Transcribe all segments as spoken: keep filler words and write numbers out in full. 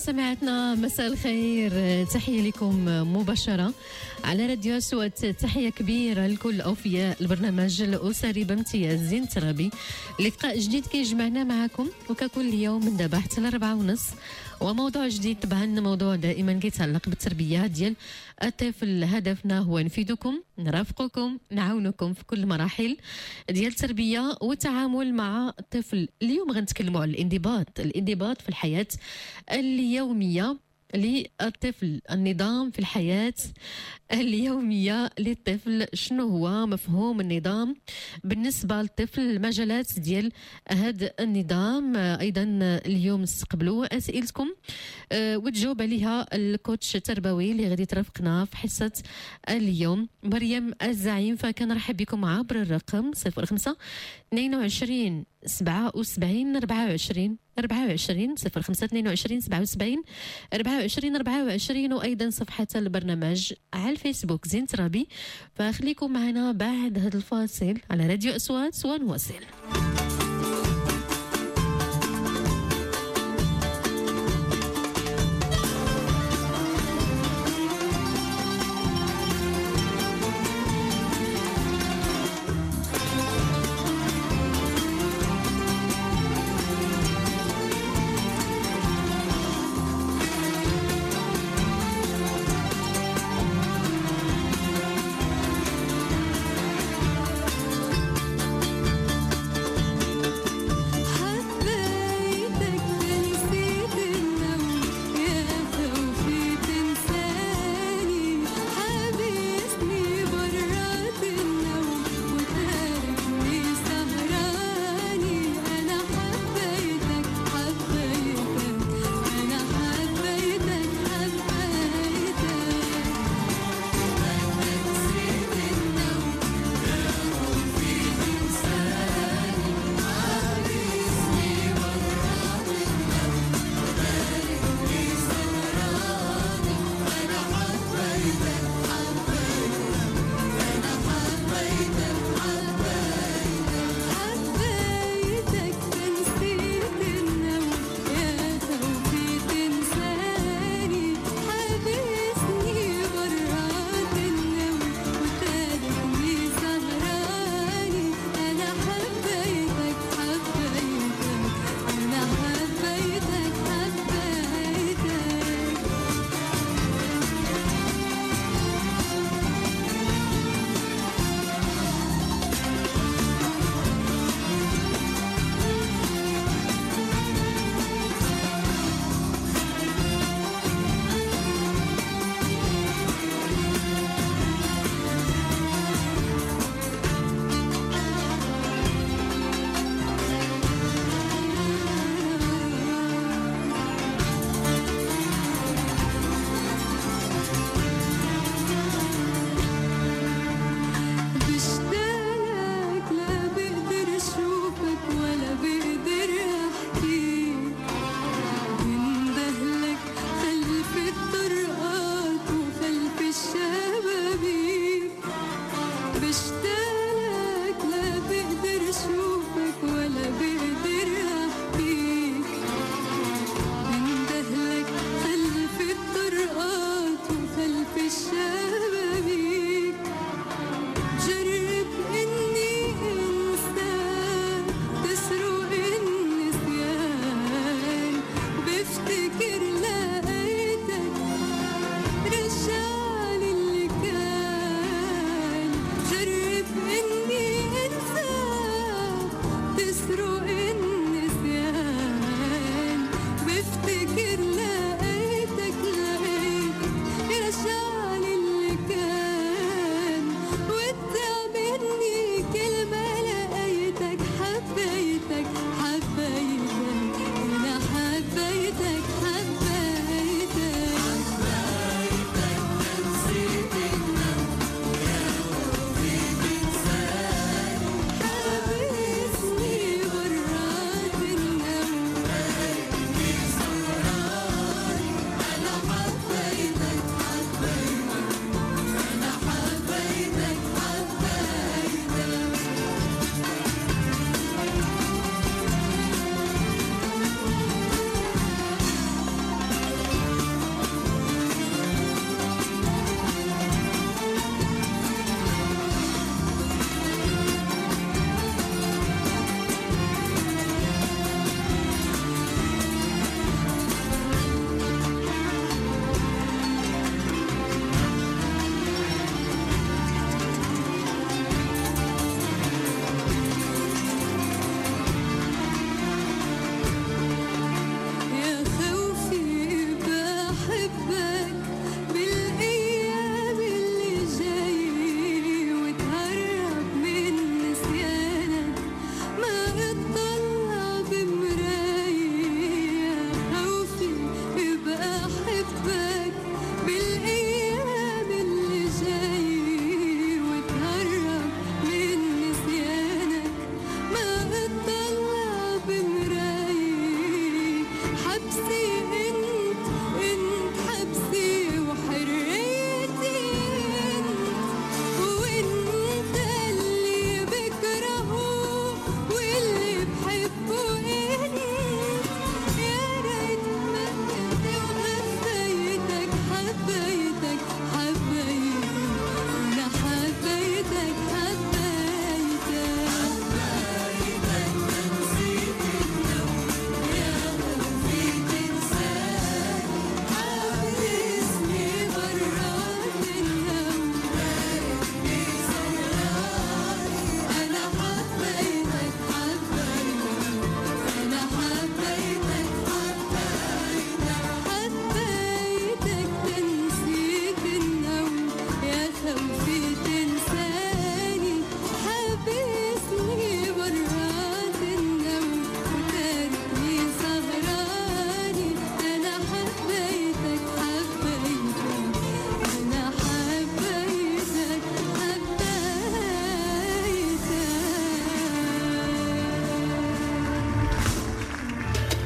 مستمعاتنا مساء الخير، تحية لكم مباشرة على راديو أصوات. تحية كبيرة لكل أوفياء البرنامج الأسري بامتياز زين ترابي. لقاء جديد كيجمعنا معكم وككل يوم من دابا حتى لربعة ونص، وموضوع جديد. طبعا موضوع دائما كيتعلق بالتربية ديال الطفل. هدفنا هو نفيدكم، نرافقكم، نعاونكم في كل المراحل ديال التربية والتعامل مع الطفل. اليوم غنتكلموا على الانضباط الانضباط في الحياة اليومية للطفل، النظام في الحياة اليومية للطفل. شنو هو مفهوم النظام بالنسبة للطفل؟ المجالات ديال هذا النظام. أيضا اليوم نستقبلوا أسئلتكم أه وتجاوب عليها الكوتش التربوي اللي غادي ترافقنا في حصة اليوم، مريم الزعيم. فكنرحب بكم عبر الرقم صفر خمسة اثنين وعشرين سبعة وسبعين أربعة وعشرين أربعة وعشرين صفر خمسة اثنين وعشرين سبعة وسبعين أربعة وعشرين أربعة وعشرين، وأيضا صفحة البرنامج على الفيسبوك زين ترابي. فخليكم معنا بعد هذا الفاصل على راديو أصوات ونواصل.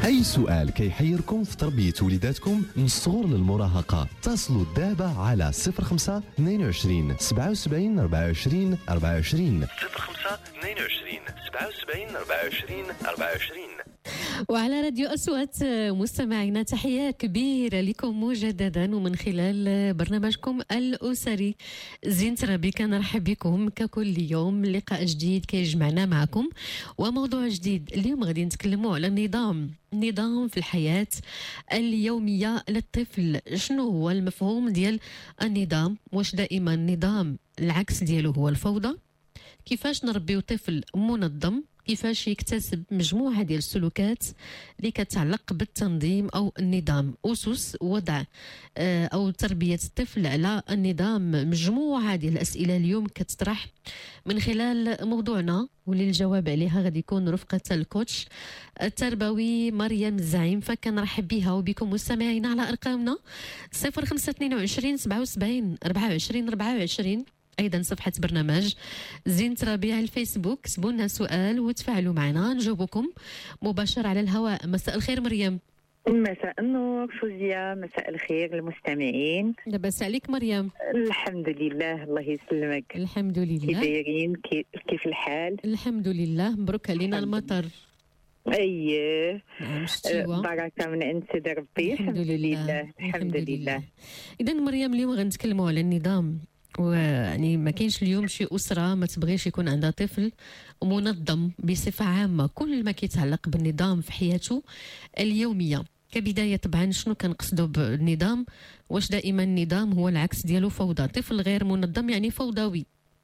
أي سؤال كيحيركم في تربية وليداتكم من الصغر للمراهقة، اتصلوا دابا على صفر خمسة اثنين وعشرين سبعة وسبعين أربعة وعشرين أربعة وعشرين صفر خمسة اثنين وعشرين سبعة وسبعين أربعة وعشرين أربعة وعشرين. وعلى راديو أصوات مستمعينا تحية كبيرة لكم مجددا ومن خلال برنامجكم الأسري زين ترابي. كنرحب بكم ككل يوم لقاء جديد كيجمعنا معكم وموضوع جديد. اليوم غادي نتكلموا على النظام النظام في الحياة اليومية للطفل. شنو هو المفهوم ديال النظام؟ واش دائما النظام العكس ديالو هو الفوضى؟ كيفاش نربيو طفل منظم؟ كيفاش يكتسب مجموعة ديال السلوكات اللي كتعلق بالتنظيم أو النظام؟ أسس وضع أو تربية الطفل على النظام. مجموعة ديال الأسئلة اليوم كتطرح من خلال موضوعنا، واللي الجواب عليها غادي يكون رفقة الكوتش التربوي مريم الزعيم. فكنرحب بها وبكم مستمعينا على أرقامنا صفر خمسة اثنين وعشرين سبعة وسبعين أربعة وعشرين أربعة وعشرين، أيضا صفحة برنامج زين ترابي على الفيسبوك. كتبوا لنا سؤال وتفاعلوا معنا نجاوبكم مباشرة على الهواء. مساء الخير مريم. مساء النور فوزيا، مساء الخير المستمعين. لاباس عليك مريم؟ الحمد لله، الله يسلمك. الحمد لله. كي دايرين؟ كيف الحال؟ الحمد لله. مبروك علينا المطر. اييه نعم شتيوا بركه من عند سيدي ربي. الحمد لله. الحمد لله. اذا مريم اليوم غنتكلموا على النظام. ويعني ما كاينش اليوم شي أسرة ما تبغيش يكون عندها طفل منظم بصفة عامة، كل ما كيتعلق بالنظام في حياته اليومية. كبداية طبعا شنو كنقصدوا بالنظام؟ واش دائما النظام هو العكس ديالو فوضى؟ طفل غير منظم يعني فوضوي.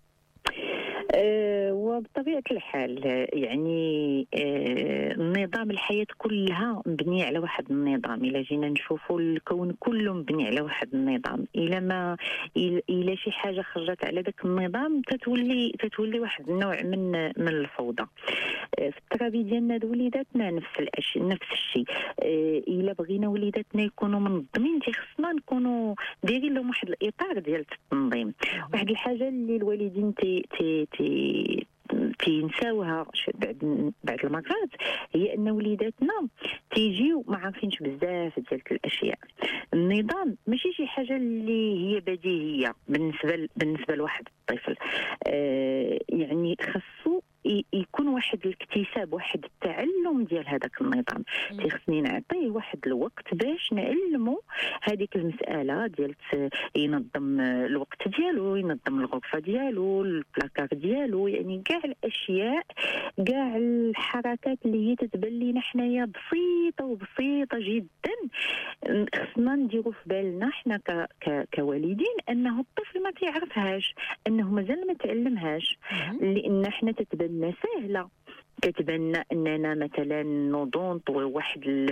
أه وبطبيعة الحال يعني أه النظام الحياة كلها مبنية على واحد النظام. إلا جينا نشوفوا الكون كله مبني على واحد النظام. إلا ما إلا شي حاجة خرجت على ذاك النظام تتولي تتولي واحد النوع من من الفوضى. أه في التربية ديالنا وليداتنا نفس الأشياء نفس الشيء. أه إلا بغينا وليداتنا يكونوا منظمين خصنا نكونوا دايرين لهم واحد الإطار ديال التنظيم. واحد الحاجة اللي الوالدين تي تي تي تينساوها بعد بعد المرات هي ان وليداتنا تيجيو ما عارفينش بزاف ديال الاشياء. النظام ماشي شي حاجه اللي هي بديهيه بالنسبه بالنسبه لواحد الطفل. آه يعني خاصو يكون واحد الاكتساب، واحد التعلم ديال هذاك النظام. تيخصني نعطيه واحد الوقت باش نعلمه هذيك المساله ديال ينظم الوقت ديالو، ينظم الغرفه ديالو، البلاكار ديالو، يعني كاع الاشياء كاع الحركات اللي هي تتبان لينا حنايا بسيطه وبسيطه جدا. خصنا نديروا في بالنا حنا ك... ك... كوالدين انه الطفل ما تيعرفهاش، انه مازال ما تعلمهاش، لان حنا تتبان سهله. كتبان اننا مثلا نوضون طوي واحد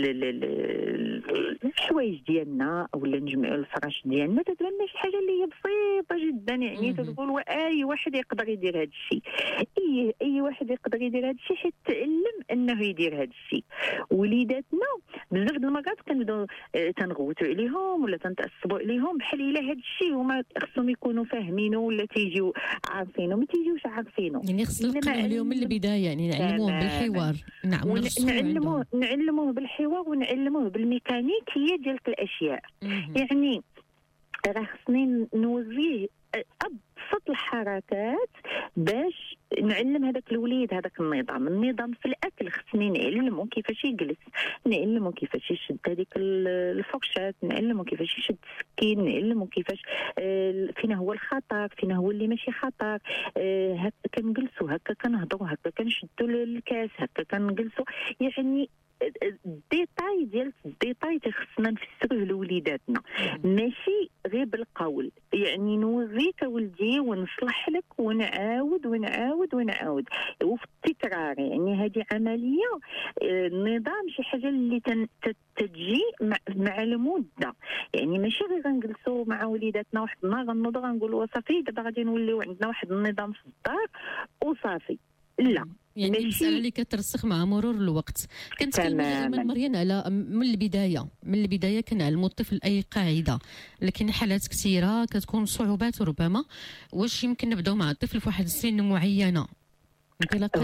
الحوايج ديالنا ولا نجمعوا الفراش ديالنا، تتبان شي حاجه اللي هي بسيطه جدا. يعني تقول اي واحد يقدر يدير هذا الشيء، اي اي واحد يقدر يدير هذا الشيء حيت تعلم انه يدير هذا الشيء. وليداتنا بزاف د المرات كنبداو تنغوتوا عليهم ولا تنتعصبوا عليهم بحال الا هذا الشيء هما خصهم يكونوا فاهمينه ولا تيجيو عارفينه، ما تيجيوش عارفينه. يعني خصنا نقولوا لهم من البدايه، يعني نعلموهم بالحوار. نعم نعلموه نعلموه بالحوار ونعلموه بالميكانيكيه ديال الاشياء. يعني راه خصني نوريه ابسط الحركات باش نعلم هذاك الوليد هذاك النظام. النظام في الاكل خصني نعلمه كيفاش يجلس، نعلمه كيفاش يشد هذيك الفرشات، نعلمه كيفاش يشد السكين، نعلمه كيفاش آه فين هو الخطر، فين هو اللي ماشي خطر. آه هكا كنجلسوا، هكا كنهضروا، هكا كنشدوا الكاس، هكا كنجلسوا. يعني الديتاي ديال الديتاي خصنا نفسروه لوليداتنا، ماشي غير بالقول. يعني نوريك ولدي ونصلح لك ونعاود ونعاود ونعاود وفي التكرار. يعني هذه عمليه. النظام شي حاجه اللي تجي مع, مع المده. يعني ماشي غير غنجلسوا مع وليداتنا واحد النهار غنوضوا غنقولوا صافي دابا غادي نوليو عندنا واحد النظام في الدار وصافي. لا، يعني المسألة اللي كترسخ مع مرور الوقت. كنتكلم دائما مريم على من البداية من البداية كنعلموا الطفل أي قاعدة، لكن حالات كثيرة كتكون صعوبات ربما. واش يمكن نبداو مع الطفل في واحد السن معينة انطلاقا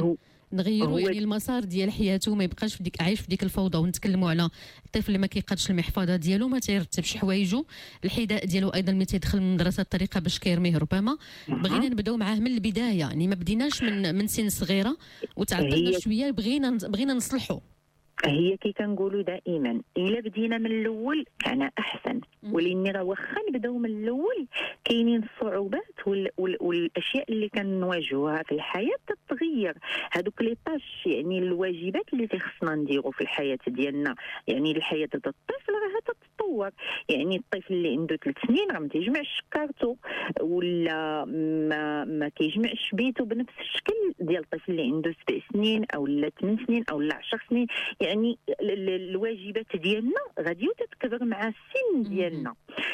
نغيروا يعني المسار ديال حياته، ما يبقاش في ديك عايش في ديك الفوضى. ونتكلموا على الطفل اللي ما كيقادش المحفظه ديالو، ما تيرتبش حوايجو، الحذاء ديالو ايضا ملي تيدخل من المدرسه الطريقه باش كيرميه ربما. بغينا نبداو معاه من البدايه، يعني ما بديناش من من سن صغيره وتعطلنا شويه، بغينا بغينا نصلحوا. هي كي كنقولوا دائما الا بدينا من الاول كان احسن، ولكن راه واخا نبداو من الاول كاينين الصعوبات وال وال والاشياء اللي كنواجهوها في الحياه تتغير. هذوك لي طاش يعني الواجبات اللي خصنا نديرو في الحياه ديالنا، يعني الحياه ديال الطفل راه تتطور. يعني الطفل اللي عنده ثلاث سنين راه ما تيجمعش شكارته ولا ما ما كيجمعش بيته بنفس الشكل ديال الطفل اللي عنده سبع سنين او لا ثمان سنين او لا عشر سنين. يعني الواجبات ديالنا غاديو تتكبر مع السن ديالنا.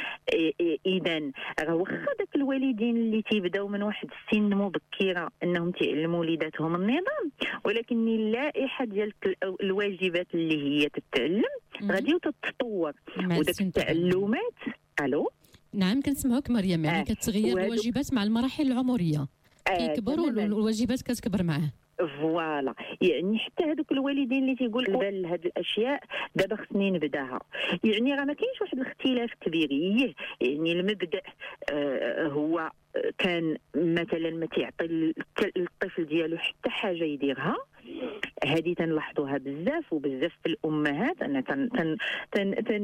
اذا راه واخا داك الوالدين اللي تيبداو من واحد السن مبكره انهم تعلموا وليداتهم النظام، ولكن اللائحه ديال الواجبات اللي هي تتعلم غاديو تتطور، وداك التعلمات. الو نعم كنسمعوك مريم. يعني آه. كتغير الواجبات مع المراحل العمريه، كيكبروا آه. الواجبات كتكبر معاه. فوالا، يعني حتى هذوك الوالدين اللي تيقولوا بال هاد الاشياء دابا خصني نبداها، يعني راه ما كاينش واحد الاختلاف كبير. يعني المبدا آه هو كان مثلا ما تعطي الطفل ديالو حتى حاجه يديرها. هذه تنلاحظوها بزاف وبزاف في الامهات. انا تن تن تن, تن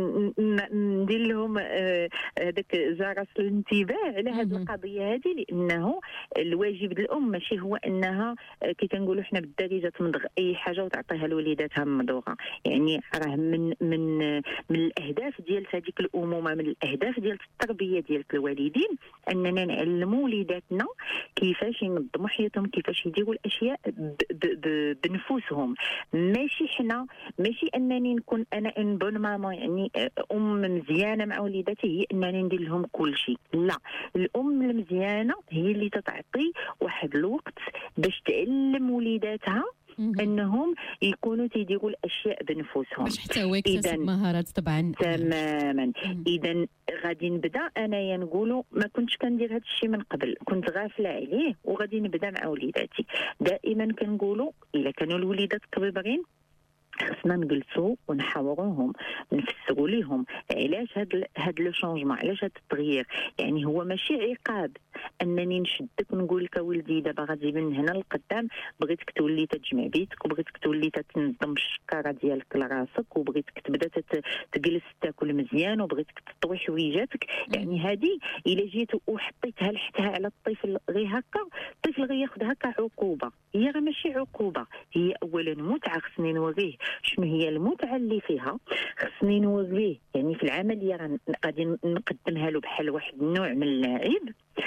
ندير لهم هذاك آه جرس الانتباه على هذه القضيه هذه، لانه الواجب ديال الام ماشي هو انها كي تنقولوا حنا بالدارجه تمضغ اي حاجه وتعطيها لوليداتها ممضوغه. يعني راه من من من الاهداف ديال هذيك الامومه، من الاهداف ديال التربيه ديال الوالدين، اننا نعلموا وليداتنا كيفاش ينظموا حياتهم، كيفاش يديروا الاشياء ب ب بنفوسهم. ماشي حنا ماشي انني نكون انا ان بون ماما، يعني ام مزيانه مع وليداتي هي انني ندير لهم كل شيء. لا، الام المزيانه هي اللي تتعطي واحد الوقت باش تعلم وليداتها انهم يكونوا تيديروا الاشياء بنفوسهم، باش حتى هو يكتسب مهارات. طبعا تماما. اذا غادي نبدا انايا نقولوا ما كنتش كندير هذا الشيء من قبل، كنت غافله عليه وغادي نبدا مع وليداتي. دائما كنقولوا الا كانوا الوليدات كبيرين خصنا نجلسوا ونحاوروهم، نفسروا لهم علاش هاد هاد لو شونجمون، علاش هاد التغيير. يعني هو ماشي عقاب انني نشدك ونقول لك ولدي دابا غادي من هنا لقدام بغيتك تولي تجمع بيتك، وبغيتك تولي تنظم الشكاره ديالك لراسك، وبغيتك تبدا تجلس تاكل مزيان، وبغيتك تطوي حويجاتك. يعني هذه الا جيت وحطيتها لحتها على الطفل غير هكا، الطفل غياخذها كعقوبه. هي راه ماشي عقوبه، هي اولا متعه. خصني نوريه شنو هي المتعه اللي فيها، خصني نوريه. يعني في العمليه غادي نقدمها له بحال واحد النوع من اللعب.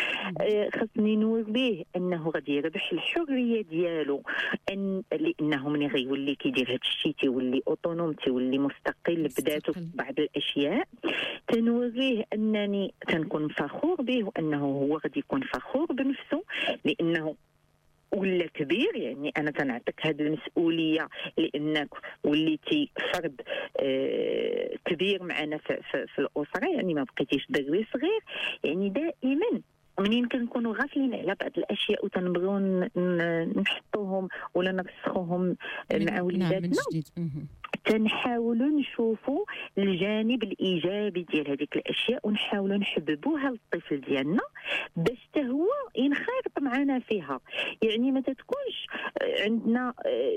آه خصني نوريه انه غادي يربح الحريه ديالو، ان لانه ملي غيولي كيدير هذا الشيء تيولي اوتونوم، تيولي مستقل بذاته في بعض الاشياء. تنوريه انني تنكون فخور به، وانه هو غادي يكون فخور بنفسه لانه ولا كبير. يعني انا تنعطيك هذه المسؤوليه لانك وليتي فرد آه كبير معنا في, في, في الاسره، يعني ما بقيتيش دري صغير. يعني دائما منين كنكونوا غافلين على بعض الاشياء وتنبغيو نحطوهم ولا نرسخوهم مع وليداتنا، تنحاولوا نشوفوا الجانب الايجابي ديال هذيك الاشياء ونحاولوا نحببوها للطفل ديالنا باش حتى هو ينخرط معنا فيها. يعني ما تكونش عندنا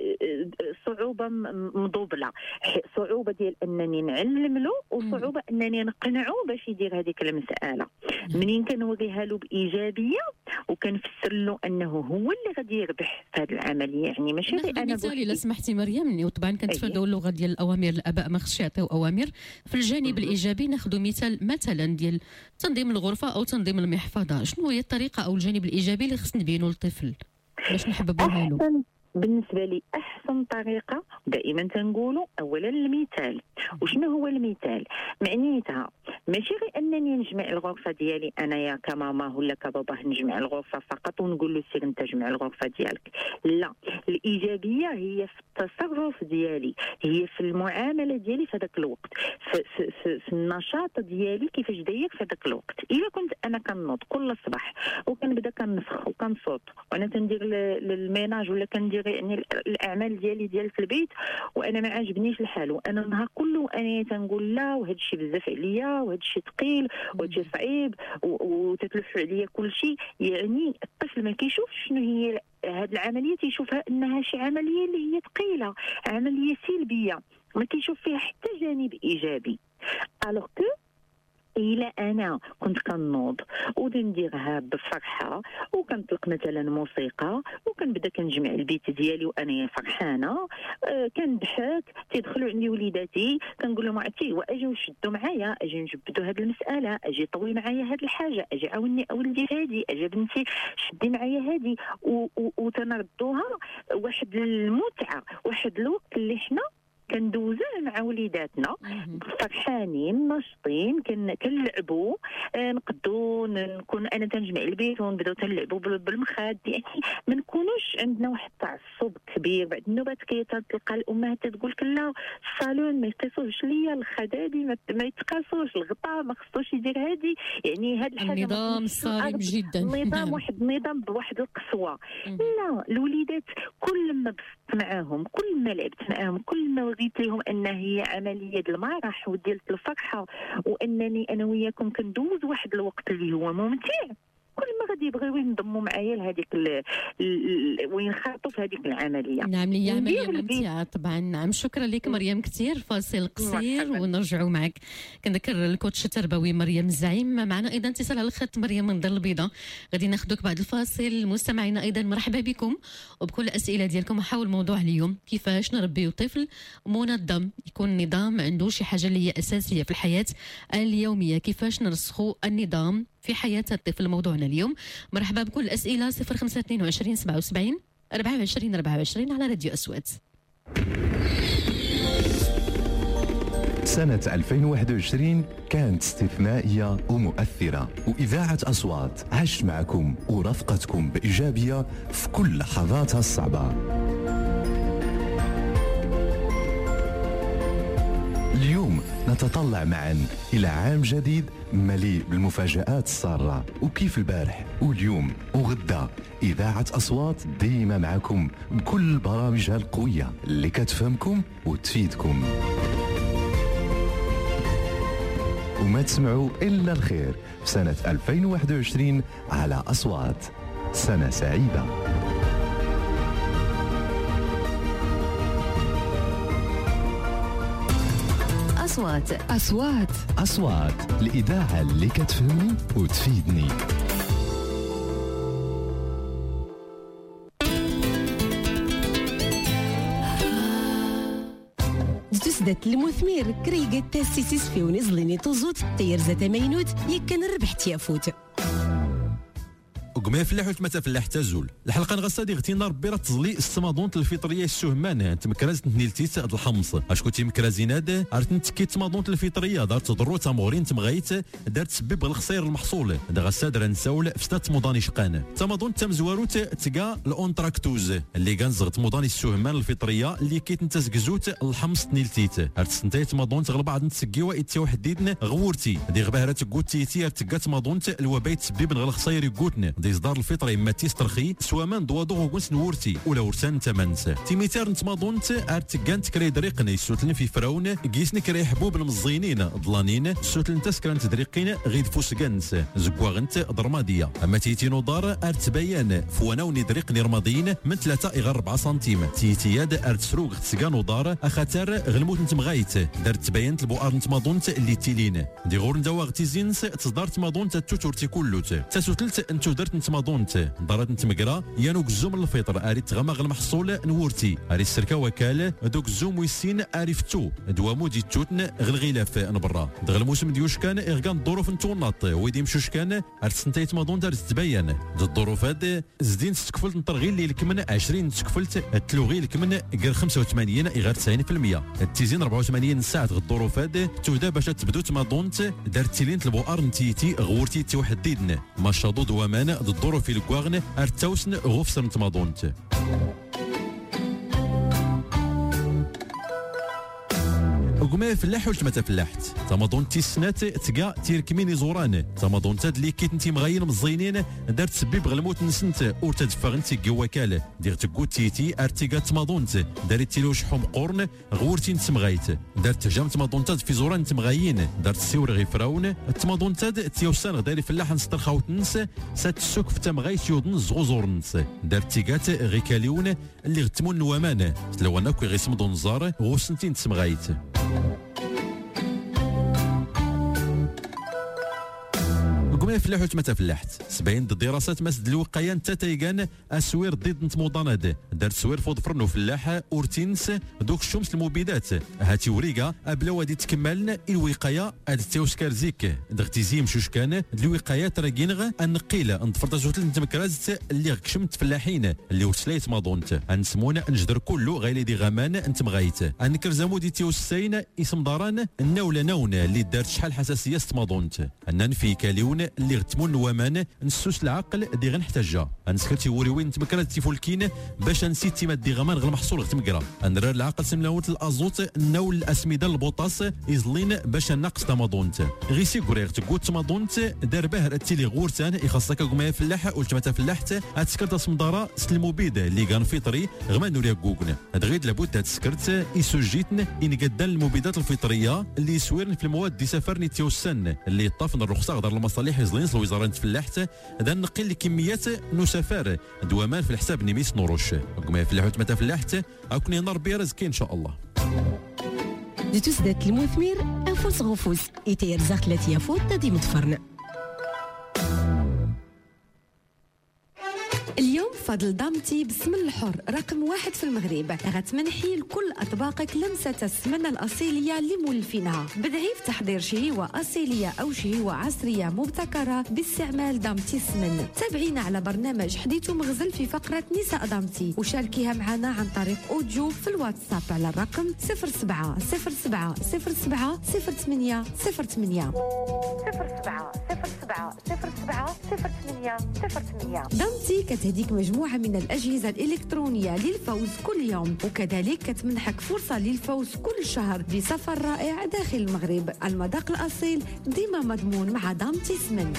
صعوبه مضوبله، صعوبه ديال انني نعلم له وصعوبه انني نقنعه باش يدير هذيك المساله. منين كنوريها له بايجابيه وكنفسر له انه هو اللي غادي يربح في هذه العمليه. يعني ماشي انا مثال الا سمحتي مريم، وطبعا كنتفادوا اللغه ديال الاوامر. الاباء ما خصش يعطيو اوامر. في الجانب الايجابي ناخذ مثال مثلا ديال تنظيم الغرفه او تنظيم المحفظه. شنو هي الطريقه او الجانب الايجابي اللي خص نبينوا للطفل باش نحببوها له؟ بالنسبه لي احسن طريقه دائما تنقولوا اولا المثال. وشنو هو المثال؟ معنيتها ماشي غير انني نجمع الغرفه ديالي انايا كماما ولا كبابا، نجمع الغرفه فقط ونقول له سير انت جمع الغرفه ديالك. لا، الايجابيه هي في التصرف ديالي، هي في المعامله ديالي في هذاك الوقت، في, في, في, في النشاط ديالي كيفاش داير في هذاك الوقت. الا كنت انا كنوض كل صباح وكنبدا كنفخ وكنصوت وانا تندير للميناج ولا كندير ندير يعني الاعمال ديالي ديال في البيت وانا ما عاجبنيش الحال، وانا النهار كله انا تنقول لا وهذا الشيء بزاف عليا وهذا الشيء ثقيل وهذا الشيء صعيب وتتلف عليا كل شيء. يعني الطفل ما كيشوفش شنو هي هذه العمليه، تيشوفها انها شي عمليه اللي هي ثقيله، عمليه سلبيه، ما كيشوف فيها حتى جانب ايجابي. الوغ كو إلا أنا كنت كنوض ونديرها بفرحة وكنطلق مثلا موسيقى وكنبدا كنجمع البيت ديالي وأنا فرحانة، أه كنضحك، تيدخلوا عندي وليداتي كنقول لهم عرفتي واجيو شدوا معايا، اجي نجبدوا هذه المسألة، اجي طوي معايا هذه الحاجة، اجي عاوني اولدي هذه، اجي بنتي شدي معايا هذه، وتنردوها واحد المتعة، واحد الوقت اللي حنا كندوزوه مع وليداتنا فرحانين ناشطين، كنلعبوا نقدو نكون انا تنجمع البيت ونبداو تنلعبوا بالمخاد. يعني ما نكونوش عندنا واحد التعصب كبير. بعد النوبات كتلقى الامهات تقول لك لا الصالون ما يقيسوش ليا، الخدادي ما يتقاسوش، الغطاء ما خصوش يدير هذه. يعني هذه الحاجه النظام صارم جدا، النظام واحد النظام بواحد القسوه. لا الوليدات كل ما بسطت معاهم، كل ما لعبت معاهم، كل ما وريت لهم ان هي عمليه ديال المرح وديال الفرحه، وانني انا وياكم كندوز واحد الوقت اللي هو ممتع، كل ما غادي يبغيو ينضموا معايا لهذيك وينخرطوا في هذيك العمليه. نعم هي عمليه ممتعه طبعا. نعم شكرا لك مريم كثير. فاصل قصير ونرجعوا معك. كنذكر الكوتش التربوي مريم الزعيم. معنا ايضا اتصال على الخط مريم من دار البيضاء، غادي ناخذوك بعد الفاصل. مستمعينا ايضا مرحبا بكم وبكل الاسئله ديالكم حول موضوع اليوم، كيفاش نربيو طفل منظم، يكون نظام عنده شي حاجه اللي هي اساسيه في الحياه اليوميه، كيفاش نرسخوا النظام في حياة الطفل. موضوعنا اليوم. مرحبا بكل الأسئلة. صفر خمسة اثنين وعشرين سبعة وسبعين أربعة وعشرين أربعة وعشرين على راديو أسود. سنة ألفين وواحد وعشرين كانت استثنائية ومؤثرة، وإذاعة أصوات عاشت معكم ورافقتكم بإيجابية في كل لحظاتها الصعبة. اليوم نتطلع معا إلى عام جديد مليء بالمفاجآت السارة، وكيف البارح واليوم وغدا إذاعة أصوات ديما معكم بكل برامجها القوية اللي كتفهمكم وتفيدكم، وما تسمعوا إلا الخير في سنة ألفين وواحد وعشرين على أصوات. سنة سعيدة. أصوات أصوات أصوات الإذاعة اللي كتفهمني وتفيدني. تسدت المثمير كريقة تاسيسيس في ونزليني توزوت طير زتا مينوت يكن ربحت يافوت وقما فلاح وتمتا فلاح تزول الحلقه نغسا دي غتينا ربي راه تزلي السماضونت الفطريه السهمان تمكراز تنيلتيت هاد الحمص اشكو تيمكرازيناد عرفت نتكيت السماضونت الفطريه دار تضرو تمغورين تمغايت دار تسبب الخسير المحصول دا غسا دار نساول في ستات مضاني شقان تماضونت تمزواروت تلقى الاونتراكتوز اللي كان زغت مضاني السهمان الفطريه اللي كيت نتزكزوت الحمص تنيلتيت عرفت سنتي تماضونت غلب عاد نتسكيوا اتي وحديدن غورتي دي غباهره تقوتي تي تلقى تماضونت الوبايت تسبب نغل خسير يقوتن دي إصدار الفطر إما تيسترخي سوا من دوادو غوكونس نورتي ولا ورسان تمنس تيميتار نتماضونت أرتقان تكري دريقنا يسوتلن في فراون قيسن كري حبوب المزينين ضلانين سوتلن تسكران تدريقين غيد فوسكانس زكواغنت ضرمادية أما تيتينو دار أرتبيان فوانا وندريق نرمادين من ثلاثة إلى أربعة سنتيم تيتياد أرتسروغ تسكانو دار أخاتر غلموت نتمغايت دار تبين البؤر نتماضونت اللي تيلين دي غور ندواغ تيزينس تصدار تماضونت التوتورتي كلوت تسوتلت انتو درت نتماضونت ضرات نتمقرا يانوك زوم الفطر اري تغمغ المحصول نورتي اري السركه وكال دوك زوم ويسين عرفتو دوامو دي توتن غلغيلاف نبرا دغ الموسم ديوش كان اغكان الظروف نتونط ويدي مشوش كان ارتسنتي تماضون دار تبين د الظروف هاد زدين تكفلت نطرغي اللي الكمن عشرين تكفلت تلوغي الكمن غير خمسة وثمانين غير تسعين بالمية التيزين أربعة وثمانين ساعه الظروف هاد تودا باش تبدو تماضونت دارت تيلين البؤر نتيتي غورتي تي واحد ديدن ما شادو دوامان الظروف في الكواغن ارتاوسن غوفسر قما فلاح ولت متى فلاحت تماضون تي السنات تقا تيركميني زوران تماضون تاد اللي كيت انت مغاين مزينين دارت سبيب غلموت نسنت او تدفغ انت كواكال دير تقول تيتي ارتيغا تماضونت دارت تيلوش حم قرن غورتي نتمغايت دارت جام تماضون تاد في زوران تمغايين دارت سيور غي فراون تماضون تاد تيوسان غداري فلاح نستر خاوت نس سات السوق في تمغايت يودن زغزور نس دارت تيغات غي كاليون اللي غتمون نوامان تلوانا كي غي سمدون زار غوسنتين تمغايت قمنا فلاح وتما تفلاحت سبعين ضد دراسات مسد الوقايه انت تيغان اسوير ضد نتموضاناد دارت سوير فوض فرنو فلاح اورتينس دوك الشمس المبيدات هاتي وريقا ابلا وادي تكملن الوقايه اد تيوسكار زيك دغتي زيم شوش كان الوقايه راكينغ النقيله نتفرط زوت نتمكراز اللي غكشمت فلاحين اللي وسلايت ماضونت نسمونا نجدر كله غير دي غمان انت مغايت انكر زمودي تيوسين اسم داران النوله نون اللي دارت شحال حساسيه استماضونت انن في كاليون اللي غتمون ومان نسوس العقل دي غنحتاجها نسكرتي وري وين تمكرات تيفولكين باش نسيت تيما دي غمان غير المحصول غتمكرا نرى العقل سملاوت الازوت نول الاسمده البوطاس يزلين باش نقص تماضونت غي سيكوري تقول تماضونت دار باه تيلي غورتان يخصك كما فلاح ولت متى فلاحت اتسكرت سمدارا سلموبيد اللي كان فطري غما نوريا كوكن دغيد لابد تسكرت يسجيتن ان قدان المبيدات الفطريه اللي يسويرن في المواد دي سفرني تيوسن اللي طافن الرخصه غدار المصالح يزلين الوزاره فلاحت هذا نقل الكميات نسافر دوامان في الحساب نيميس نوروش كما فلاحت متى فلاحت اكوني نار بيرزكي ان شاء الله دي تسدات المثمر انفوس غفوس يتير زاخت لاتيا فوت تدي متفرن اليوم فضل دامتي بسم الحر رقم واحد في المغرب غتمنحي لكل اطباقك لمسه السمنه الاصيليه اللي مولفينها بدعي في تحضير شهيوه اصيليه او شهيوه عصريه مبتكره باستعمال دامتي السمن. تابعينا على برنامج حديث مغزل في فقره نساء دامتي وشاركيها معنا عن طريق اوديو في الواتساب على الرقم صفر سبعة صفر سبعة صفر سبعة صفر ثمانية صفر ثمانية صفر سبعة صفر سبعة صفر سبعة صفر ثمانية صفر ثمانية. دامتي كتهديك مجموعة من الأجهزة الإلكترونية للفوز كل يوم وكذلك كتمنحك فرصة للفوز كل شهر بسفر رائع داخل المغرب. المذاق الأصيل ديما مضمون مع دامتي سمن.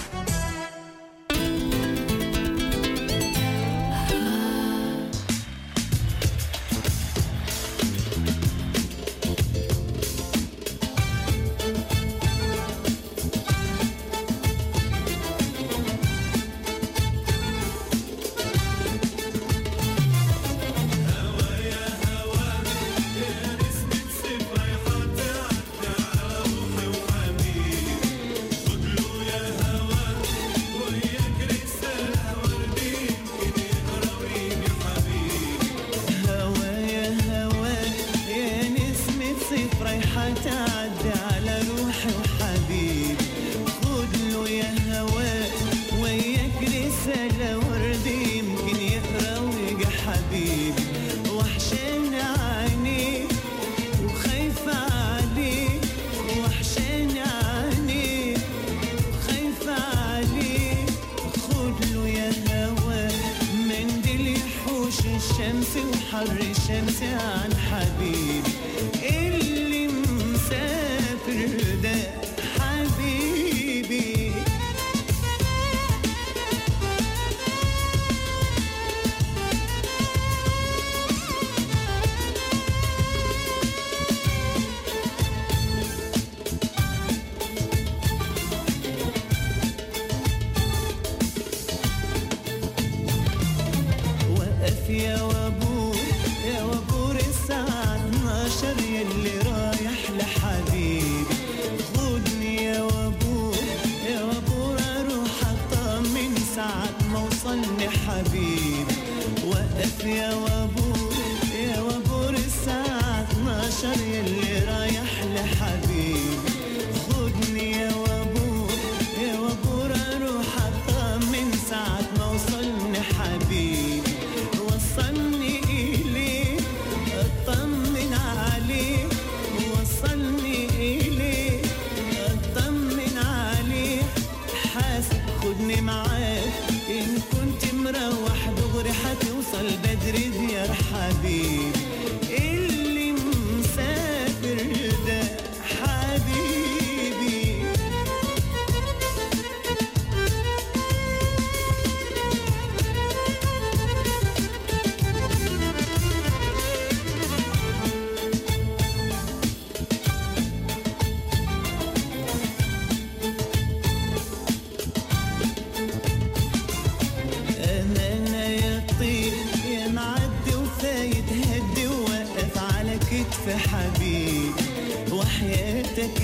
يلي رايح لحبيبي خدني يا وابور يا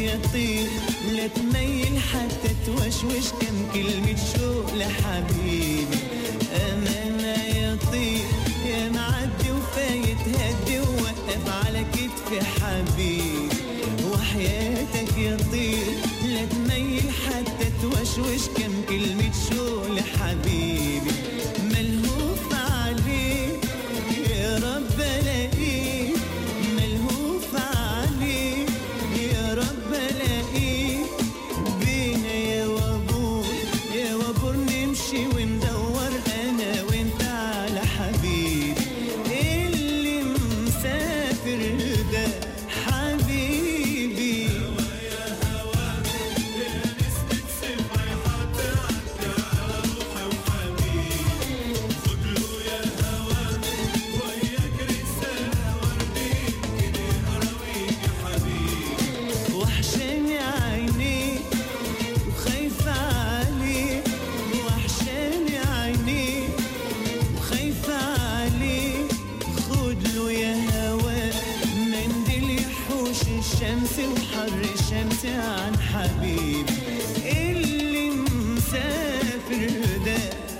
يطير لا تميل حتى توشوش كم كلمة شوق لحبيبي أمانة يطير يا معدي وفايت هدي ووقف على كتفي حبيبي وحياتك يطير لا تميل حتى توشوش كم كلمة شوق لحبيبي ملهوف عليك يا رب الاقيك ملهوف عليك يا رب الاقيك بينا يا وابور يا وابور نمشي وندور انا وانت على حبيبي اللي مسافر ده حبيبي يا هوا يا نسمة سبايحات تعدي على روحي وحبيبي خد له يا هوا وياك رسالة وردي كده هراويك يا حبيبي وحشاني عينيك وخايفة عليك وحشاني عينيك وخايفة عليك خد له يا هوا منديل يحوش الشمس وحر الشمس عن حبيبي اللي مسافر ده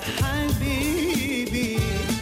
حبيبي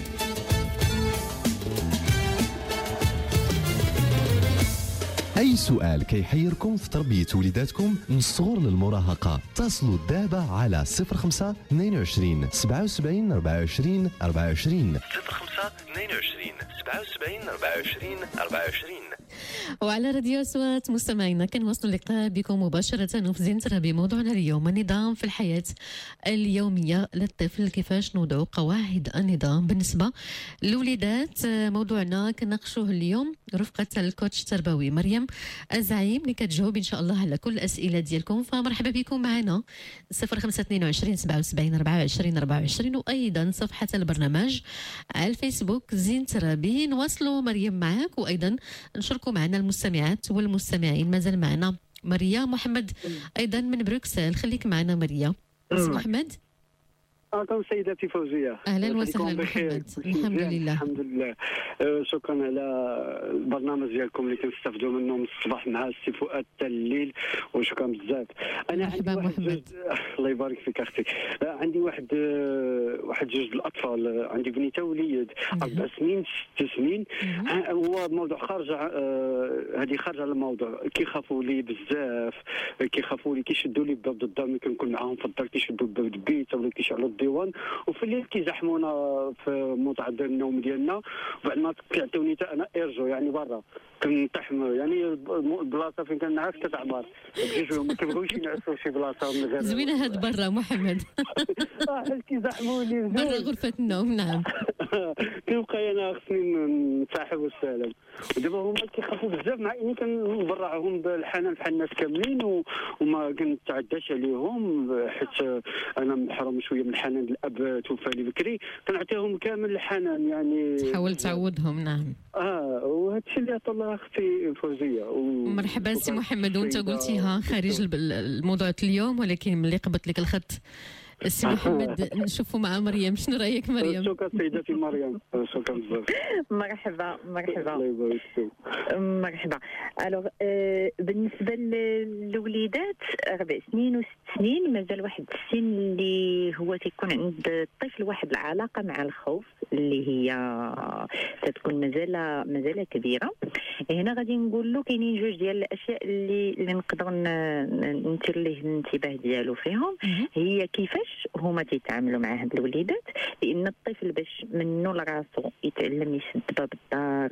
أي سؤال كيحيركم في تربية وليداتكم من الصغر للمراهقة اتصلوا دابا على صفر خمسة اثنين وعشرين سبعة وسبعين أربعة وعشرين أربعة وعشرين صفر خمسة اثنين وعشرين سبعة وسبعين أربعة وعشرين أربعة وعشرين. وعلى راديو أصوات مستمعينا كنواصلوا اللقاء بكم مباشرة وفي زينترا بموضوعنا اليوم النظام في الحياة اليومية للطفل كيفاش نوضعوا قواعد النظام بالنسبة للوليدات. موضوعنا كنناقشوه اليوم رفقة الكوتش التربوي مريم الزعيم اللي كتجاوب إن شاء الله على كل الأسئلة ديالكم فمرحبا بكم معنا صفر خمسة اثنين وعشرين سبعة وسبعين أربعة وعشرين أربعة وعشرين وأيضا صفحة البرنامج على الفيسبوك زينترا بي. نواصلوا مريم معك وأيضا نشاركوا معنا المستمعات والمستمعين. مازال معنا ماريا محمد ايضا من بروكسل. خليك معنا ماريا. سي محمد. أهلا سيدتي فوزية. أهلا وسهلا محمد. الحمد لله. الحمد لله. أه شكرا على البرنامج ديالكم اللي كنستافدوا منه من الصباح مع السي فؤاد حتى الليل وشكرا بزاف. أنا عندي واحد جوج... الله يبارك فيك أختي. عندي واحد واحد جوج الأطفال عندي بنيته وليد أربع سنين ست سنين. هو موضوع خارج هذه خارجة على الموضوع كيخافوا لي بزاف كيخافوا لي كيشدوا لي باب الدار ملي كنكون معاهم في الدار كيشدوا باب البيت ولا كيشعلوا الديوان وفي الليل كيزحمونا في موضع النوم ديالنا وبعد ما كيعطيوني حتى انا ارجو يعني برا كنطيح يعني البلاصه فين كنعس كتعمر بجوج ما كيبغيوش ينعسوا شي بلاصه من غير زوينه هاد برا محمد. اه كيزحموني برا غرفه النوم. نعم كنبقى انا خصني نصاحب والسلام ودابا هما كيخافوا بزاف مع اني كنبرعهم بالحنان بحال الناس كاملين وما كنتعداش عليهم حيت انا محروم شويه من الحنان. الاب توفى لي بكري كنعطيهم كامل الحنان يعني تحاول تعودهم. نعم اه وهذا الشيء اللي عطا الله اختي فوزيه و... مرحبا سي محمد. وانت قلتيها خارج الموضوع اليوم ولكن ملي قبضت لك الخط السي محمد نشوفوا مع مريم. شنو رايك مريم؟ شكرا سيدتي مريم. شكرا بزاف. مرحبا مرحبا الله يبارك فيك. مرحبا. الوغ آه بالنسبه للوليدات اربع سنين وست سنين مازال واحد السن اللي هو تيكون عند الطفل واحد العلاقه مع الخوف اللي هي تتكون مازال مازال كبيره. هنا غادي نقول له كاينين جوج ديال الاشياء اللي اللي نقدر نثير ليه الانتباه ديالو فيهم. هي كيفاش هما تيتعاملوا مع هاد الوليدات لان الطفل باش منه لراسو يتعلم يسد باب الدار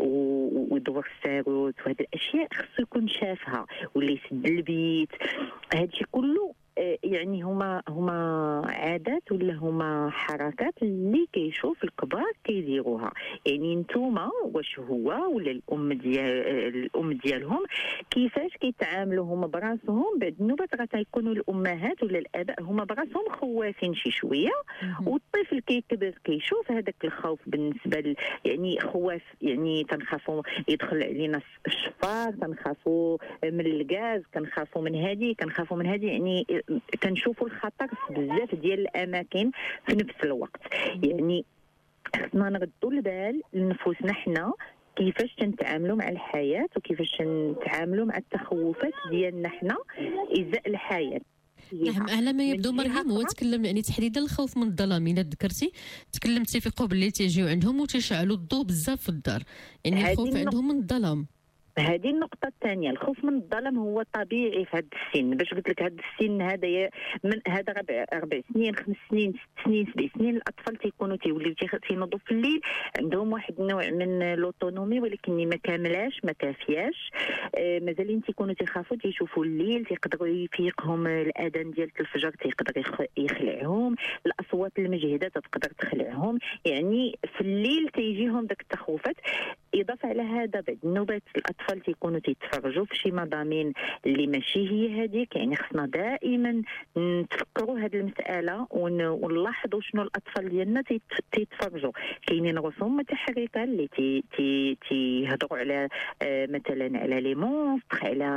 ويدور الساروت وهاد الاشياء خصو يكون شافها ولا يسد البيت. هادشي كله يعني هما هما عادات ولا هما حركات اللي كيشوف الكبار كيديروها. يعني نتوما واش هو ولا الام ديال الام ديالهم كيفاش كيتعاملوا هما براسهم. بعد النوبات راه تيكونوا الامهات ولا الاباء هما براسهم خوافين شي شويه والطفل كيكبر كيشوف هذاك الخوف بالنسبه ل... يعني خواف يعني تنخافوا يدخل علينا الشفار تنخافوا من الغاز كنخافوا من هذه كنخافوا من هذه يعني كنشوفوا الخطر في بزاف ديال الاماكن في نفس الوقت. يعني خصنا نردوا البال لنفوسنا حنا كيفاش تنتعاملوا مع الحياه وكيفاش نتعاملوا مع التخوفات ديالنا حنا ازاء الحياه. نعم، على ما يبدو مريم هو تكلم يعني تحديدا الخوف من الظلام. الا ذكرتي تكلمتي في قبل اللي تيجيو عندهم وتيشعلوا الضوء بزاف في الدار، يعني الخوف عندهم من الظلام. هذه النقطة الثانية، الخوف من الظلام هو طبيعي في هذا السن. باش قلت لك هذا السن هذا من هذا ربع أربع سنين خمس سنين ست سنين سبع سنين الأطفال تيكونوا تيوليو تينوضوا في الليل عندهم واحد النوع من لوتونومي، ولكن ما كاملاش ما كافياش. آه مازالين تيكونوا تيخافوا تيشوفوا الليل، تيقدروا يفيقهم الأذان ديال الفجر تيقدر يخلعهم، الأصوات المجهدة تقدر تخلعهم، يعني في الليل تيجيهم داك التخوفات. إضافة على هذا بعد النوبات الأطفال تيكونوا تيتفرجوا في شي مضامين اللي ماشي هي هذيك، يعني خصنا دائما نتفكروا هذه المسألة ونلاحظوا شنو الأطفال ديالنا تيتفرجوا. كاينين رسوم متحركة اللي تي تي تيهضروا على آه مثلا على لي مونستر، على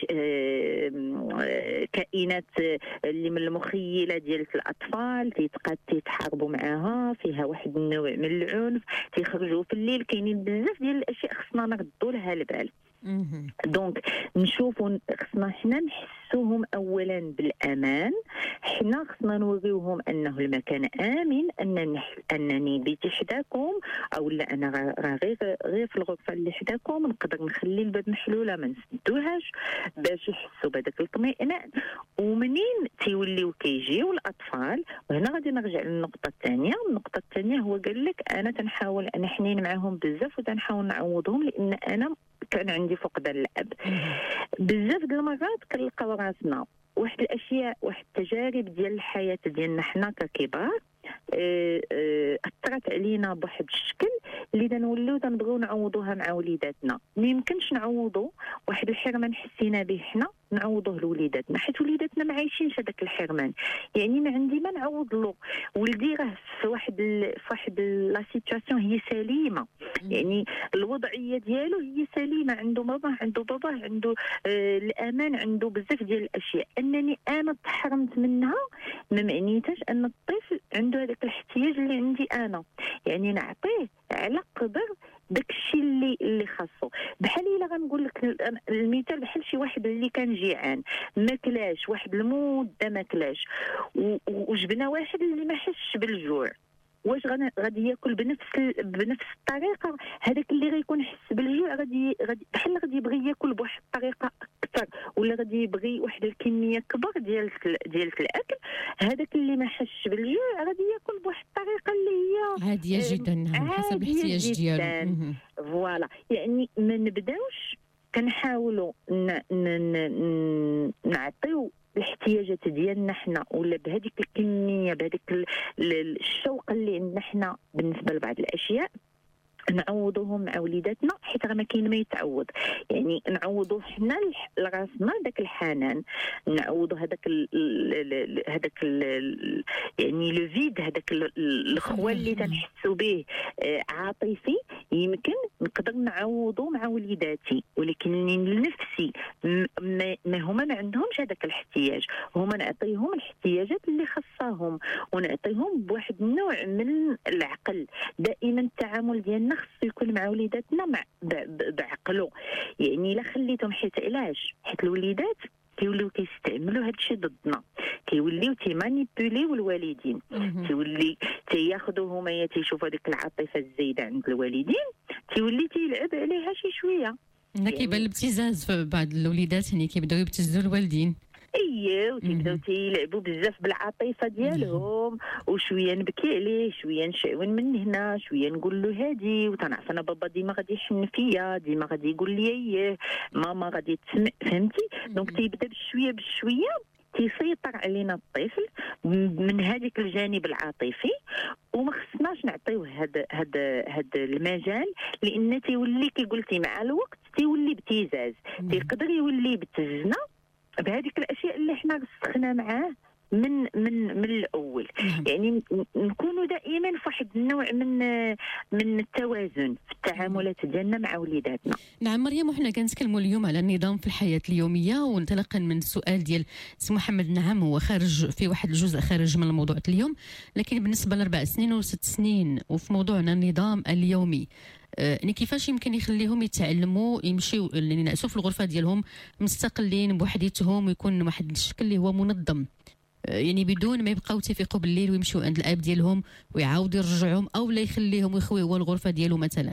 آه كائنات اللي من المخيلة ديال الأطفال تيتقاد تيتحاربوا معها، فيها واحد النوع من العنف، تيخرجوا في الليل. كاينين بزاف ديال الاشياء خصنا نردوا لها البال. دونك نشوفوا خصنا حنا نحسوهم اولا بالامان، حنا خصنا نوريوهم انه المكان امن، انني انني بيتي حداكم، او لا انا راه غير غير في الغرفه اللي حداكم، نقدر نخلي الباب محلوله ما نسدوهاش باش يحسوا بهذاك الاطمئنان. ومنين تيوليو كيجيو الاطفال، وهنا غادي نرجع للنقطه الثانيه. النقطه الثانيه هو قال لك انا تنحاول انا حنين معاهم بزاف وتنحاول نعوضهم، لان انا كان عندي فقدان الاب. بزاف د المرات كنلقاو راسنا واحد الاشياء واحد التجارب ديال الحياه ديالنا حنا ككبار اثرت علينا بواحد الشكل اللي تنوليو تنبغيو نعوضوها مع وليداتنا. ما يمكنش نعوضوا واحد الحرمان حسينا به حنا نعوضوه لوليداتنا، حيت وليداتنا ما عايشينش هذاك الحرمان. يعني ما عندي ما نعوض له. ولدي راه في واحد ال... في واحد لا سيتواسيون هي سليمه، يعني الوضعيه ديالو هي سليمه، عنده ماما عنده بابا عنده آه الامان، عنده بزاف ديال الاشياء. انني انا تحرمت منها ما معنيتاش ان الطفل عنده هذاك الاحتياج اللي عندي انا، يعني نعطيه على قدر داك الشيء اللي اللي خاصو. بحال الا غنقول لك المثال بحال شي واحد اللي كان جيعان ما كلاش واحد المده ما كلاش، وجبنا واحد اللي ما حسش بالجوع، واش غادي ياكل بنفس بنفس الطريقه؟ هذاك اللي غيكون حس بالجوع غادي غادي بحال غادي يبغي ياكل بواحد الطريقه اكثر، ولا غادي يبغي واحد الكميه كبر ديال ديال الاكل. هذاك اللي ما حسش بالجوع غادي ياكل بواحد الطريقه اللي هي عاديه جدا حسب الاحتياج ديالو. فوالا، يعني ما نبداوش كنحاولوا نعطيو الاحتياجات ديالنا حنا ولا بهذيك الكميه بهذيك الشوق اللي عندنا حنا بالنسبه لبعض الاشياء نعوضوهم مع وليداتنا، حيت راه ما كاين ما يتعوض. يعني نعوضوا حنا لراسنا داك الحنان، نعوضوا هذاك هذاك يعني لو فيد، هذاك الخوال اللي تنحسوا به عاطفي، يمكن نقدر نعوضوا مع وليداتي، ولكن لنفسي ما هما ما عندهمش هذاك الاحتياج، هما نعطيهم الاحتياجات اللي خصاهم ونعطيهم بواحد النوع من العقل. دائما التعامل ديالنا خصو يكون مع وليداتنا مع بعقله، يعني لا خليتهم. حيت علاش؟ حيت الوليدات كيوليو كيستعملوا هذا الشيء ضدنا، كيوليو تيمانيبيوليو الوالدين، تيولي تياخذوا هما تيشوفوا هذيك العاطفه الزايده عند الوالدين، تيولي تيلعب عليها شي شويه. هنا كيبان الابتزاز في بعض الوليدات، يعني كيبداو يبتزوا الوالدين. اييه، وتيبداو تيلعبوا بزاف بالعاطفه ديالهم، وشويه نبكي عليه، شويه نشعون من هنا، شويه نقول له هادي، وتنعرف انا بابا ديما غادي يحن فيا، ديما غادي يقول لي اييه، ماما غادي تسمع، فهمتي؟ دونك تيبدا بشويه بشويه تيسيطر علينا الطفل من هذيك الجانب العاطفي، وما خصناش نعطيوه هذا هذا هذا المجال، لان تيولي كي قلتي مع الوقت تيولي ابتزاز، تيقدر يولي يبتزنا بهذيك الاشياء اللي احنا رسخنا معاه من من من الاول. يعني نكونوا دائما في واحد النوع من من التوازن في التعاملات ديالنا مع وليداتنا. نعم مريم، وحنا كنتكلموا اليوم على النظام في الحياه اليوميه، وانطلاقا من السؤال ديال سي محمد. نعم هو خارج في واحد الجزء خارج من الموضوع اليوم، لكن بالنسبه لاربع سنين وست سنين وفي موضوعنا النظام اليومي، يعني كيفاش يمكن يخليهم يتعلموا يمشيو ينعسوا في الغرفه ديالهم مستقلين بوحديتهم ويكون واحد الشكل اللي هو منظم، يعني بدون ما يبقاو تيفيقوا بالليل ويمشيو عند الاب ديالهم ويعاودوا يرجعهم او لا يخليهم ويخوي هو الغرفه ديالو مثلا.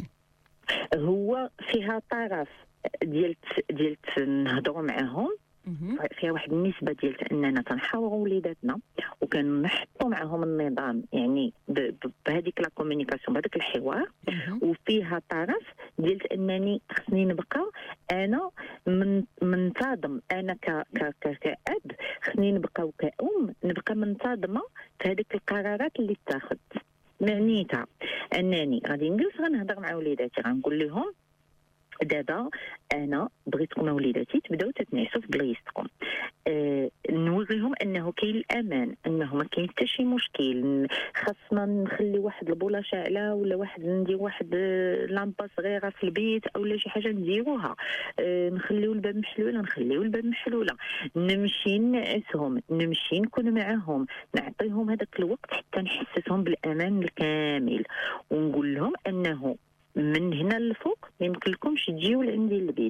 هو فيها طرف ديال ديال نهضروا معاهم، فيها واحد النسبه ديال اننا تنحاوروا وليداتنا وكنحطوا معاهم النظام، يعني بهذيك لا كومونيكاسيون بهذاك الحوار. وفيها طرف ديال انني خصني نبقى انا من منتظم، انا ك ك كاب خصني نبقى كأم نبقى منتظمه في هذيك القرارات اللي اتخذت. معنيتها انني غادي نجلس غنهضر مع وليداتي غنقول لهم دابا انا بغيتكم وليداتي تبداو تتنعسوا في بلايصتكم، أه نوريهم انه كاين الامان، انه ما كاين حتى شي مشكل، خاصنا نخلي واحد البوله شاعله ولا واحد ندير واحد لامبا صغيره في البيت او لا شي حاجه نديروها، أه نخليو الباب محلول نخليو الباب محلوله، نمشي نعسهم، نمشي نكون معاهم، نعطيهم هذاك الوقت حتى نحسسهم بالامان الكامل، ونقول لهم انه من هنا للفوق ما يمكن لكمش تجيو لعندي البيت،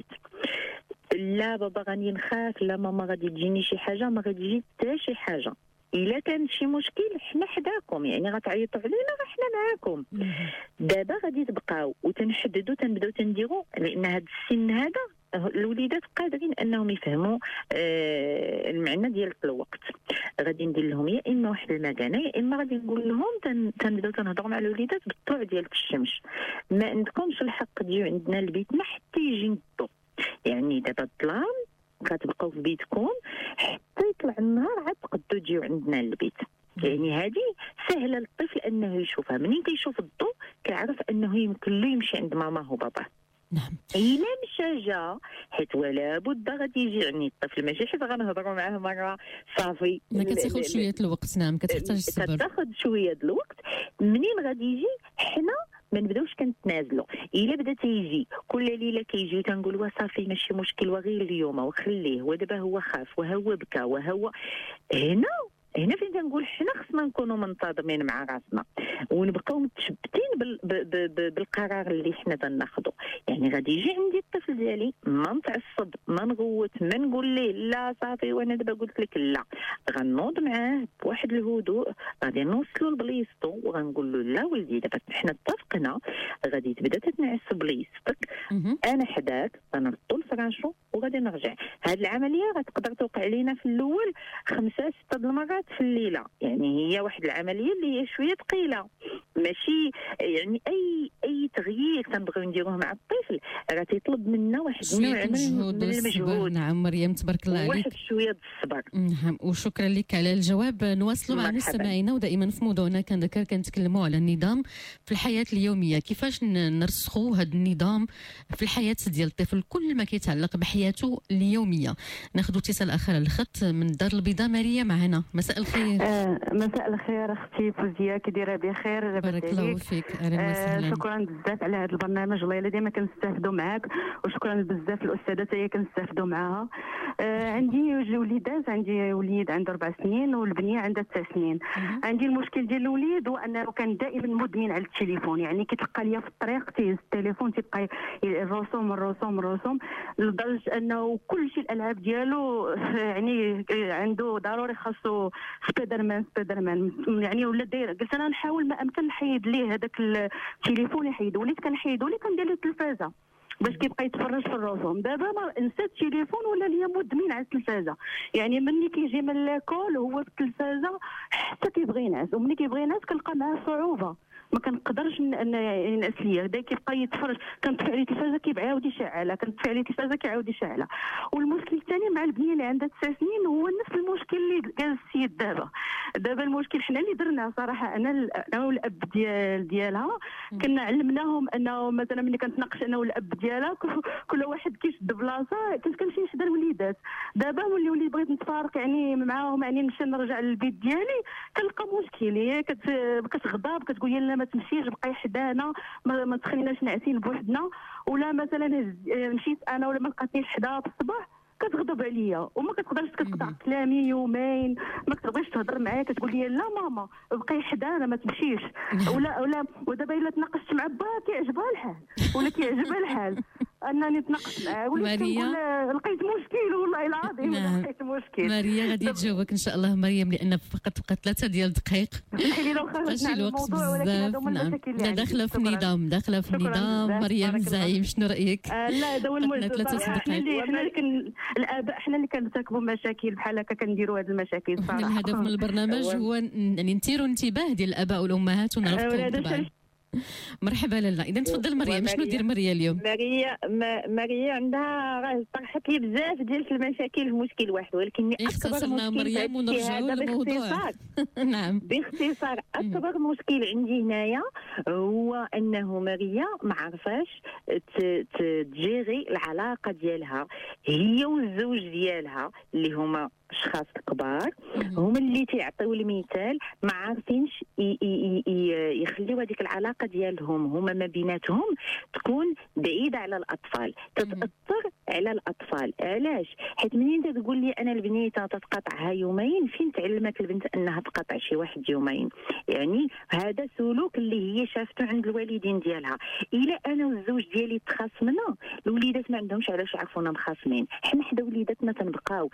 لا بابا غادي نخاف، لا ماما غادي تجيني شي حاجه، ما غادي تجي حتى شي حاجه، الا كان شي مشكل حنا حداكم، يعني غتعيطوا علينا حنا معاكم. دابا غادي تبقاو وتنحددوا تنبداو تنديروا، لان هذا السن هذا الوليدات قادرين انهم يفهموا آه المعنى ديال الوقت. غادي ندير لهم يا اما واحد المكانه يا اما غادي نقول لهم تن... تنبداو تنهضروا مع الوليدات بالطلوع ديال الشمس، ما عندكمش الحق تجيو عندنا لبيتنا حتى يجي الضو، يعني دابا الظلام غتبقاو في بيتكم حتى يطلع النهار عاد تقدروا تجيو عندنا للبيت. يعني هذه سهله للطفل انه يشوفها، منين كيشوف الضوء كيعرف انه يمكن له يمشي عند ماما وباباه. نعم. إلا مشى جا حيت ولا بد غادي يجي، يعني الطفل ماشي حيت غنهضروا معاه مره صافي، ما كتاخذ شويه الوقت. نعم كتحتاج الصبر، كتاخذ شويه الوقت. منين غادي يجي حنا ما نبداوش كنتنازلوا، الا بدا تيجي كل ليله كيجي تنقول صافي ماشي مشكل وغير اليوم وخليه، ودابا هو خاف وهو بكى وهو هنا هنا فين تنقول حنا خصنا نكونوا منتظمين مع راسنا ونبقاو متشبتين بال... ب... ب... ب... بالقرار اللي حنا تناخذو. يعني غادي يجي عندي الطفل ديالي ما نتعصب ما نغوت ما نقول ليه لا صافي وانا دابا قلت لك لا، غنوض معاه بواحد الهدوء، غادي نوصلوا لبلايصتو وغنقول له لا ولدي دابا حنا اتفقنا غادي تبدا تتنعس بلايصتك، انا حداك غنردو لفراشو وغادي نرجع. هذه العمليه غتقدر توقع علينا في الاول خمسه سته د المرات في الليله، يعني هي واحد العمليه اللي هي شويه ثقيله، ماشي يعني اي اي تغيير تنبغيو نديروه مع الطفل راه تيطلب منا واحد النوع من المجهود. نعم مريم تبارك الله عليك، واحد شويه الصبر. نعم وشكرا لك على الجواب. نواصلوا مع مستمعينا، ودائما في موضوعنا كنذكر كنتكلموا على النظام في الحياه اليوميه، كيفاش نرسخوا هذا النظام في الحياه ديال الطفل كل ما كيتعلق بحياته اليوميه. ناخذ اتصال اخر على الخط من الدار البيضاء. ماريا معنا، مساء الخير. آه مساء الخير اختي فوزيه، كي دايره بخير؟ بارك الله فيك. اهلا وسهلا. آه شكرا بزاف على هذا البرنامج، والله الا ديما كنستافدوا معاك، وشكرا بزاف الاستاذه حتى هي كنستافدوا معاها. آه عندي جوج وليدات، عندي وليد عنده اربع سنين والبنيه عندها تسع سنين. عندي المشكل ديال الوليد هو انه كان دائما مدمن على التليفون، يعني كيتلقى ليا في الطريق تيهز التليفون تيبقى الرسوم الرسوم الرسوم لدرجه انه كل شيء الالعاب ديالو يعني عنده ضروري خاصو سبايدر مان سبايدر مان يعني ولا داير. قلت انا نحاول ما امكن نحيد ليه هذاك التليفون، يحيد وليت كنحيدو ليه كندير له التلفازه باش كيبقى يتفرج في الرسوم. دابا ما نسى التليفون ولا ليا مدمن على التلفازه، يعني ملي كيجي من لاكول هو في التلفازه حتى كيبغي ينعس، وملي كيبغي ينعس كنلقى معاه صعوبه، ما كنقدرش نعس ليا، دا كيبقى يتفرج، كنطفي عليه التلفازه كيعاود يشعلها، كنطفي عليه التلفازه كيعاود يشعلها. والمشكل الثاني مع البنيه اللي عندها تسع سنين هو نفس المشكل اللي قال السيد دابا. دابا المشكل حنا اللي درنا صراحه، انا انا والاب ديال ديالها كنا علمناهم انه مثلا ملي كنتناقش انا والاب ديالها كل واحد كيشد بلاصه، كنت كنمشي نشد الوليدات. دابا ملي وليت بغيت نتفارق يعني معاهم، يعني نمشي نرجع للبيت ديالي كنلقى مشكل، هي كتغضب كتقول لي لا ما تمشيش بقاي حدانا، ما, ما تخليناش ناعسين بوحدنا، ولا مثلا مشيت انا ولا ما لقاتنيش حدا في الصباح كتغضب عليا وما كتقدرش كتقطع كلامي يومين، ما كتبغيش تهضر معايا، كتقول لي لا ماما بقي حدانا ما تمشيش. ولا ولا ودابا الا تناقشت مع با كيعجبها الحال ولا كيعجبها الحال انني نتناقش معاه، وليت كنقول لقيت مشكل والله العظيم. نعم. لقيت مشكل. ماريا غادي تجاوبك ان شاء الله مريم، لان فقط بقات ثلاثه ديال الدقائق. خلينا لو خرجنا على الموضوع، ولكن هذا هما المشاكل اللي عندي. داخله في النظام، داخله في النظام. مريم الزعيم شنو رايك؟ آه لا هذا هو المشكل. حنا اللي حنا اللي كن الاباء حنا اللي كنرتكبوا مشاكل بحال هكا، كنديروا هذه المشاكل صراحه. الهدف من البرنامج هو يعني نثيروا انتباه ديال الاباء والامهات ونرفقوا طبعا. مرحبا لاله. اذا تفضل مريم، شنو دير مريم اليوم؟ ماريا ماريا عندها راه طرحت لي بزاف ديال المشاكل في مشكل واحد، ولكن اكبر مشكل مريم ونرجعوا للموضوع. نعم باختصار اكبر مشكل عندي هنايا هو انه ماريا ما عرفاش تجيري العلاقه ديالها هي والزوج ديالها اللي هما اشخاص كبار، هما اللي تيعطيو المثال، ما عارفينش يخليو هذيك العلاقه ديالهم هما ما بيناتهم تكون بعيده على الاطفال، تتاثر على الاطفال. علاش؟ حيت منين تقول لي انا البنيته تتقاطعها يومين، فين تعلمت البنت انها تقاطع شي واحد يومين؟ يعني هذا سلوك اللي هي شافته عند الوالدين ديالها. الا انا والزوج ديالي تخاصمنا، الوليدات ما عندهمش علاش يعرفونا مخاصمين. حنا حدا وليداتنا تنبقاو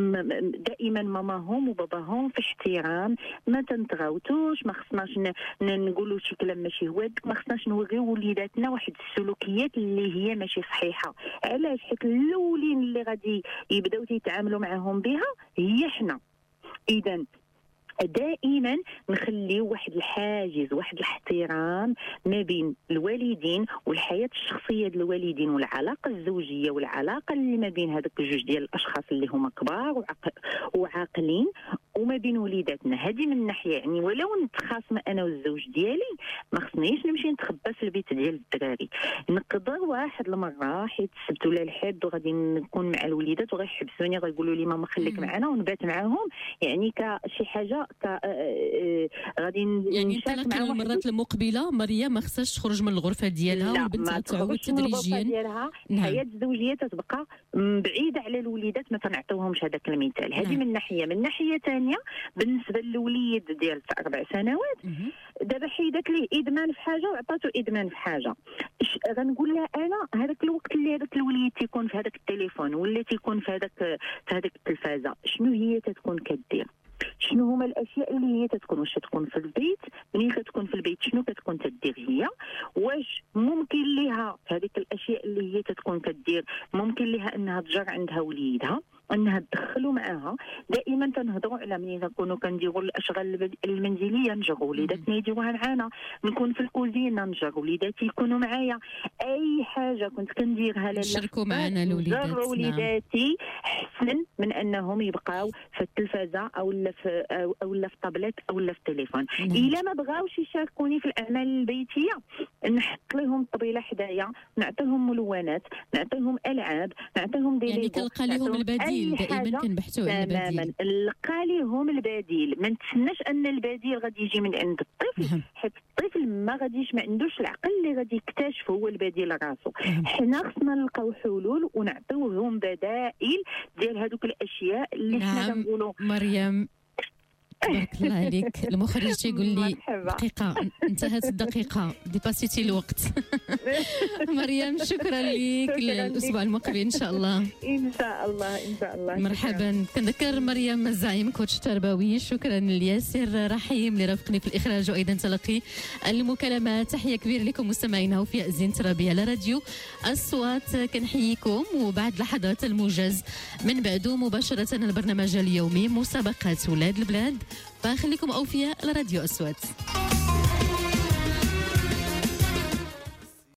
دائما ماماهم وباباهم في احترام، ما تنتغاوتوش، ما خصناش نقولوا شي كلام ماشي هوادك، ما خصناش نوريو وليداتنا واحد السلوكيات اللي هي ماشي صحيحه. علاش؟ حيت الاولين اللي غادي يبداو يتعاملوا معهم بها هي حنا. اذا دائما نخليو واحد الحاجز، واحد الاحترام ما بين الوالدين والحياه الشخصيه ديال الوالدين والعلاقه الزوجيه والعلاقه اللي ما بين هذوك الجوج ديال الاشخاص اللي هما كبار وعاقلين وما بين وليداتنا. هذه من ناحيه، يعني ولو نتخاصم انا والزوج ديالي ما خصنيش نمشي نتخبى في البيت ديال الدراري. نقدر واحد المره حيت السبت ولا الحد وغادي نكون مع الوليدات وغيحبسوني غيقولوا لي ماما خليك معنا ونبات معاهم، يعني كشي حاجه ك غادي يعني تلقى المرات المقبله مريم ما خصهاش تخرج من الغرفه ديالها والبنت غتعود تدريجيا. الحياه الزوجيه تتبقى بعيده على الوليدات، ما تنعطيوهمش هذاك المثال. هذه من ناحيه. من ناحيه ثانيه بالنسبه للوليد ديال اربع سنوات دابا حيدت ليه ادمان في حاجه وعطاتو ادمان في حاجه، غنقول لها انا هذاك الوقت اللي هذاك الوليد تيكون في هذاك التليفون ولا تيكون في هذاك في هذاك التلفازه، شنو هي تتكون كدير؟ شنو هما الاشياء اللي هي تتكون؟ واش تكون في البيت؟ ملي كتكون في البيت شنو كتكون تدير هي؟ واش ممكن ليها هذيك الاشياء اللي هي تتكون كدير ممكن ليها انها تجر عندها وليدها، انها تدخلوا معاها؟ دائما تنهضروا على ملي نكونوا كنديروا الاشغال المنزليه نجروا وليداتنا يديروها معنا، نكون في الكوزينه نجر وليداتي يكونوا معايا، اي حاجه كنت كنديرها لاله شاركوا معنا الوليدات. نجر وليداتي احسن من انهم يبقاو في التلفازه او لا في او لا في الطابلت او لا في التليفون. الا ما بغاوش يشاركوني في الاعمال البيتيه نحط لهم الطبيله حدايا، نعطيهم ملونات، نعطيهم العاب، نعطيهم دي يعني كنلقى لهم البديل. دائما كنبحثوا على البديل. نلقى لهم البديل، ما نتسناش ان البديل غادي يجي من عند الطفل، حيت الطفل ما غاديش ما عندوش العقل اللي غادي يكتشف هو البديل راسو. حنا خصنا نلقاو حلول ونعطيوهم بدائل ديال هذوك الاشياء اللي حنا كنقولوا. مريم تبارك الله عليك. المخرج تيقول لي دقيقه انتهت الدقيقه، ديباسيتي الوقت. مريم شكرا لك، الاسبوع المقبل ان شاء الله. ان شاء الله ان شاء الله. مرحبا. كنذكر مريم الزعيم كوتش تربوي. شكرا لياسر رحيم اللي رافقني في الاخراج وايضا تلقي المكالمات. تحيه كبيره لكم مستمعينا وفي زين ترابيه على راديو اصوات. كنحييكم وبعد لحظات الموجز من بعده مباشره البرنامج اليومي مسابقات ولاد البلاد، فخليكم اوفياء لراديو اصوات.